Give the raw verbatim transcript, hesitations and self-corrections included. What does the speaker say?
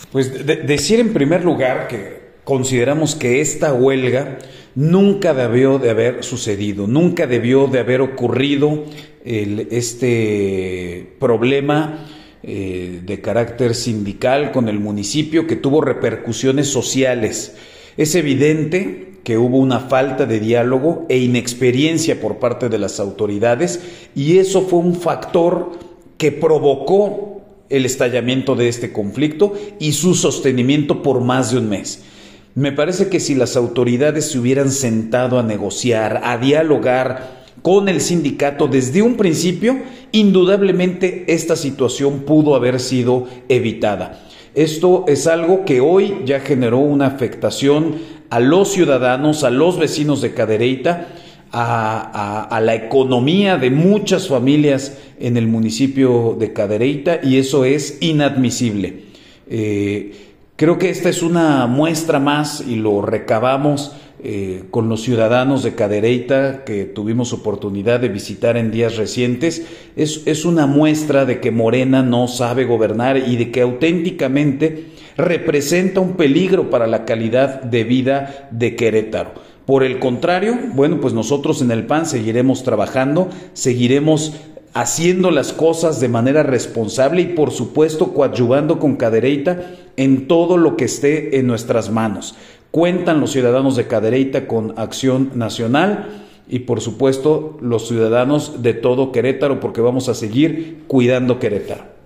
Pues de- decir en primer lugar que consideramos que esta huelga nunca debió de haber sucedido, nunca debió de haber ocurrido el- este problema eh, de carácter sindical con el municipio que tuvo repercusiones sociales. Es evidente que hubo una falta de diálogo e inexperiencia por parte de las autoridades y eso fue un factor que provocó el estallamiento de este conflicto y su sostenimiento por más de un mes. Me parece que si las autoridades se hubieran sentado a negociar, a dialogar con el sindicato desde un principio, indudablemente esta situación pudo haber sido evitada. Esto es algo que hoy ya generó una afectación a los ciudadanos, a los vecinos de Cadereyta, a, a, a la economía de muchas familias en el municipio de Cadereyta, y eso es inadmisible. Eh, creo que esta es una muestra más y lo recabamos eh, con los ciudadanos de Cadereyta que tuvimos oportunidad de visitar en días recientes. Es, es una muestra de que Morena no sabe gobernar y de que auténticamente representa un peligro para la calidad de vida de Querétaro. Por el contrario, bueno, pues nosotros en el P A N seguiremos trabajando, seguiremos haciendo las cosas de manera responsable y por supuesto coadyuvando con Cadereyta en todo lo que esté en nuestras manos. Cuentan los ciudadanos de Cadereyta con Acción Nacional y por supuesto los ciudadanos de todo Querétaro, porque vamos a seguir cuidando Querétaro.